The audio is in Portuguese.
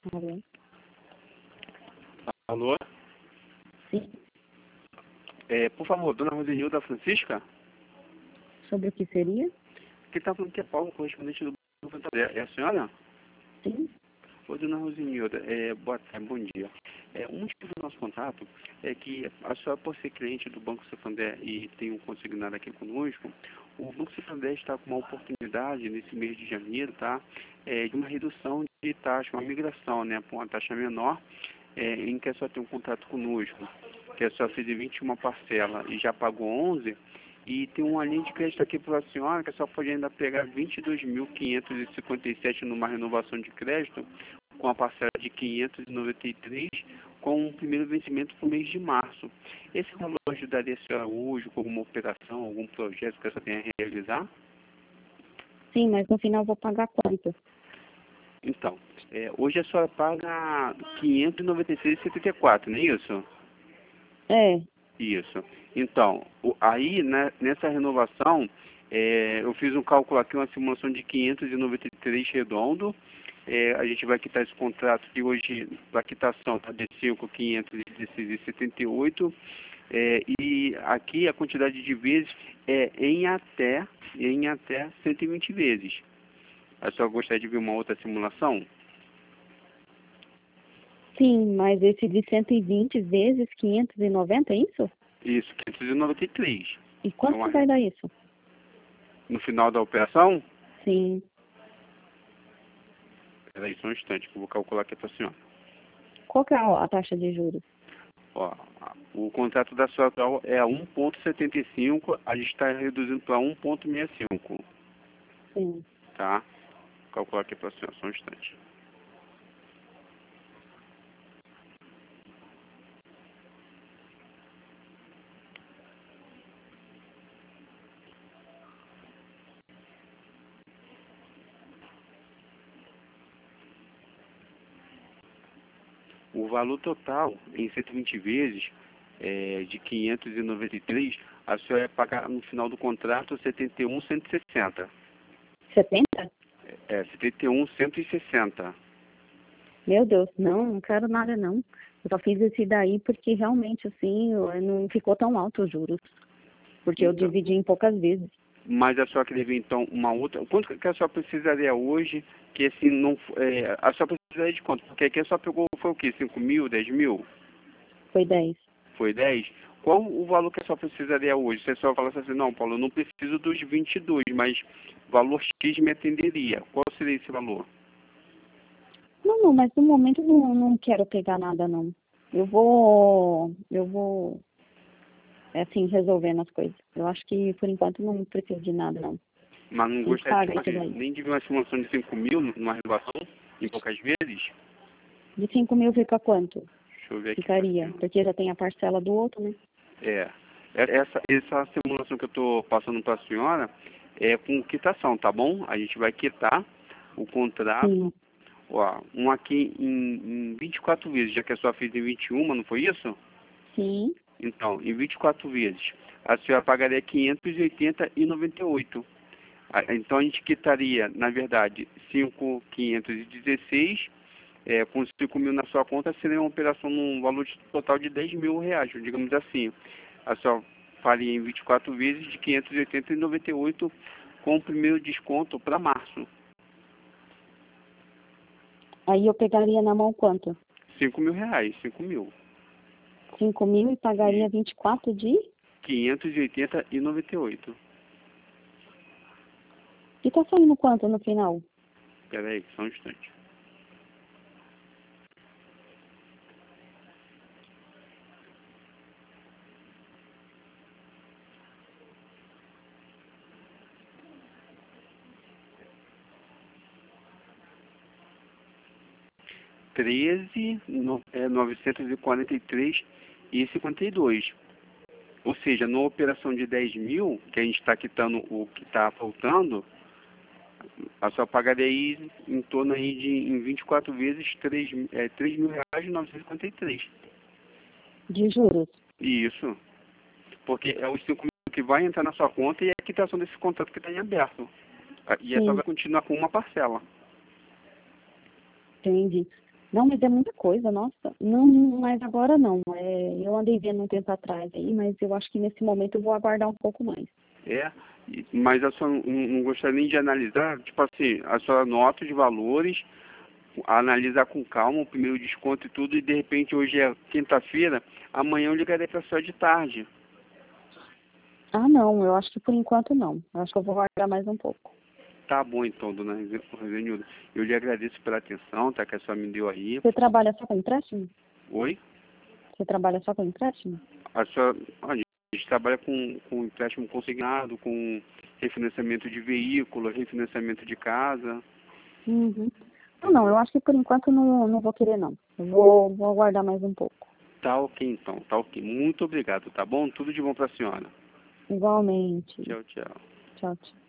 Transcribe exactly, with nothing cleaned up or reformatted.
Alô? Alô? Sim. É, por favor, dona Rosenilda Francisca? Sobre o que seria? Quem está falando que é Paulo, correspondente do Banco Santander. É a senhora? Sim. Oi, dona Rosenilda. É, boa tarde, bom dia. É, um motivo do nosso contato é que a senhora, por ser cliente do Banco Santander e tem um consignado aqui conosco, o Banco Santander está com uma oportunidade nesse mês de janeiro, tá? É, de uma redução de taxa, uma migração, né, para uma taxa menor, é, em que a senhora tem um contrato conosco, que a senhora fez em vinte e uma parcela e já pagou onze, e tem uma linha de crédito aqui para a senhora, que a senhora pode ainda pegar vinte e dois mil quinhentos e cinquenta e sete numa renovação de crédito, com a parcela de quinhentos e noventa e três, com o primeiro vencimento para o mês de março. Esse valor ajudaria a senhora hoje com alguma operação, algum projeto que a senhora tenha a realizar? Sim, mas no final eu vou pagar quanto? Então, é, hoje a senhora paga quinhentos e noventa e seis vírgula setenta e quatro, não é isso? É. Isso. Então, o, aí, né, nessa renovação, é, eu fiz um cálculo aqui, uma simulação de quinhentos e noventa e três redondo. É, a gente vai quitar esse contrato que hoje, a quitação está de cinco mil quinhentos e dezesseis vírgula setenta e oito. É, e aqui a quantidade de vezes é em até, em até cento e vinte vezes. A senhora gostaria de ver uma outra simulação? Sim, mas esse de cento e vinte vezes quinhentos e noventa, é isso? Isso, quinhentos e noventa e três. E quanto Então, que vai dar isso? no final da operação, Sim. peraí só um instante que eu vou calcular aqui para a senhora. Qual que é a a taxa de juros? Ó, o contrato da sua atual é a um vírgula setenta e cinco, a gente está reduzindo para um vírgula sessenta e cinco, Sim. tá? Vou calcular aqui para a senhora, só um instante. O valor total, em cento e vinte vezes, é, de quinhentos e noventa e três, a senhora vai pagar no final do contrato setenta e um mil cento e sessenta. setenta? É, setenta e um mil cento e sessenta. Meu Deus, não, não quero nada não. Eu só fiz esse daí porque realmente, assim, eu- não ficou tão alto os juros. Porque eu Então, dividi em poucas vezes. mas a senhora queria ver então uma outra. Quanto que a senhora precisaria hoje? Que assim não. f- É, a senhora precisaria de quanto? Porque aqui a senhora pegou, foi o quê? cinco mil, dez mil? Foi dez. Foi dez? Qual o valor que a senhora precisaria hoje? Se a senhora falasse assim, não, Paulo, eu não preciso dos vinte e dois, mas valor X me atenderia. Qual seria esse valor? Não, não, mas no momento eu não, não quero pegar nada não. Eu vou, eu vou, é assim, resolvendo as coisas. Eu acho que por enquanto não preciso de nada não. Mas não A gente gostaria paga de isso fazer daí. nem de ver uma simulação de cinco mil numa renovação, em poucas vezes? De cinco mil fica quanto? Deixa eu ver aqui. Ficaria, porque já tem a parcela do outro, né? É. É- Essa, essa simulação que eu estou passando para a senhora é com quitação, tá bom? A gente vai quitar o contrato, Sim, ó, um aqui em, em vinte e quatro vezes, já que a senhora fez em vinte e um, não foi isso? sim. Então, em vinte e quatro vezes, a senhora pagaria quinhentos e oitenta e noventa e oito. Ah, então a gente quitaria, na verdade, cinco mil quinhentos e dezesseis, é, com cinco mil na sua conta, seria uma operação num valor de- total de dez mil reais, digamos assim. A senhora faria em vinte e quatro vezes de quinhentos e oitenta e noventa e oito com o primeiro desconto para março. Aí eu pegaria na mão quanto? Cinco mil reais, cinco mil. Cinco mil e pagaria E vinte e quatro de... quinhentos e oitenta e noventa e oito. E tá saindo quanto no final? Espera aí, só um instante. treze, no- é, novecentos e quarenta e três e cinquenta e dois. Ou seja, numa operação de dez mil, que a gente está quitando o que está faltando, a sua pagaria aí em torno aí de, em vinte e quatro vezes, três é, três mil reais e novecentos e cinquenta e três. De juros? Isso. Porque é os cinco mil que vai entrar na sua conta e é a quitação desse contrato que está em aberto. Ah, E essa Sim, vai continuar com uma parcela. entendi. Não, mas é muita coisa, nossa. Não, mas agora não. É, eu andei vendo um tempo atrás aí, mas eu acho que nesse momento eu vou aguardar um pouco mais. É, e- mas a senhora não, não gostaria nem de analisar, tipo assim, a senhora nota os valores, analisar com calma o primeiro desconto e tudo, e de repente hoje é quinta-feira, amanhã eu ligarei para a senhora de tarde. Ah, não, eu acho que por enquanto não. Eu acho que eu vou aguardar mais um pouco. Tá bom então, dona Rosenilda. Eu lhe agradeço pela atenção, tá, que a senhora me deu aí. Você trabalha só com empréstimo? Oi? Você trabalha só com empréstimo? A senhora, olha, a gente trabalha com, com empréstimo consignado, com refinanciamento de veículo, refinanciamento de casa. Uhum. Não, não, eu acho que por enquanto não, não vou querer não. Eu vou, vou aguardar mais um pouco. Tá ok então, tá ok. Muito obrigado, tá bom? Tudo de bom pra senhora. Igualmente. Tchau, tchau. Tchau, tchau.